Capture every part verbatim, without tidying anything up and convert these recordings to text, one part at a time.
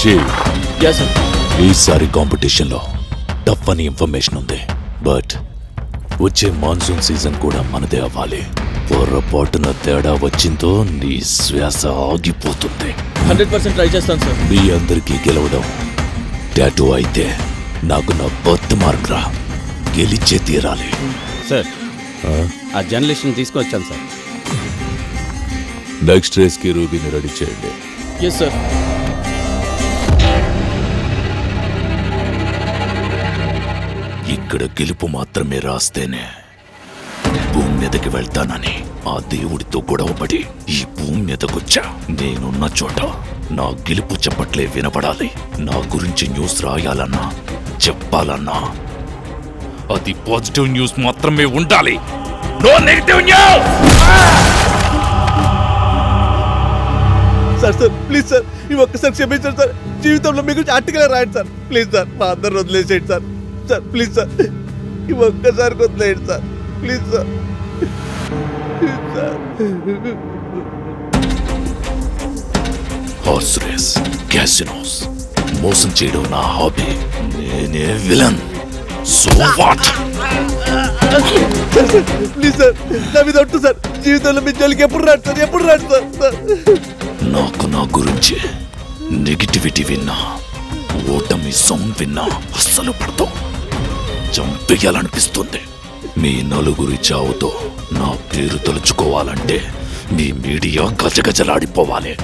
Rishi, sir ఈసారి competition లో tough అని ఇన్ఫర్మేషన్ ఉంది. బట్ వచ్చే మాన్సూన్ సీజన్ కూడా మనదే అవ్వాలి. పొరపాటున తేడా వచ్చిందో నీ శ్వాస ఆగిపోతుంది. హండ్రెడ్ పర్సెంట్ ట్రై చేస్తాను సార్. మీ అందరికీ గెలవడం టాటూ అయితే నాకు నా బర్త్ మార్క్ రా. గెలిచే తీరాలి. సార్ ఆ జర్నలిస్ట్ని తీసుకొచ్చాను సార్. నెక్స్ట్ రేస్ కి రూబీని రెడీ చేయండి. Yes sir. ఇక్కడ గెలుపు మాత్రమే రాస్తేనే భూమి మీదకి వెళ్తానని ఆ దేవుడితో గొడవపడి ఈ భూమి మీదకొచ్చా. నేనున్న చోట నా గెలుపు చెప్పట్లే వినపడాలి. నా గురించి న్యూస్ రాయాలన్నా చెప్పాలన్నా అది పాజిటివ్ న్యూస్ మాత్రమే ఉండాలి. No negative news. Sir sir please sir, ఈ ఒక్కసారి క్షమించండి సార్. జీవితంలో మీ గురించి ఆర్టికల్ రాయండి సార్. ప్లీజ్ సార్, మా అందరు వదిలేసేయండి సార్. సార్ ప్లీజ్ సార్, ఈ ఒక్కసారి వదిలేయండి సార్. Please sir. Horse race, casinos, మోసం చేయడం నా హాబీ. నేనే villain. So what? Please sir, నా మీద ఒట్టు సార్. జీవితంలో మీ జోలికి ఎప్పుడు రాడు సార్, ఎప్పుడు రాడు సార్. సార్ నాకు నా గురించి నెగిటివిటీ విన్నా, ఓటమి సౌండ్ విన్నా అస్సలు పడతాం. చంపేయాలనిపిస్తుంది. మీ నలుగురి చావుతో నా పేరు తలుచుకోవాలంటే మీ మీడియా గజగజలాడిపోవాలి.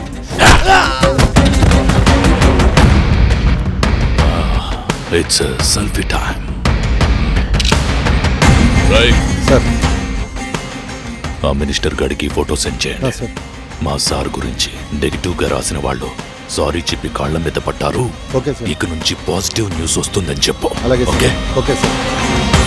It's selfie time. సార్ ఆ మినిస్టర్ గారికి ఫోటో సెండ్ చేయండి. మా సార్ గురించి నెగిటివ్ గా రాసిన వాళ్ళు సారీ చెప్పి కాళ్ల మీద పట్టారు. Okay sir. ఇక నుంచి పాజిటివ్ న్యూస్ వస్తుందని చెప్పు. అలాగే. Okay okay sir.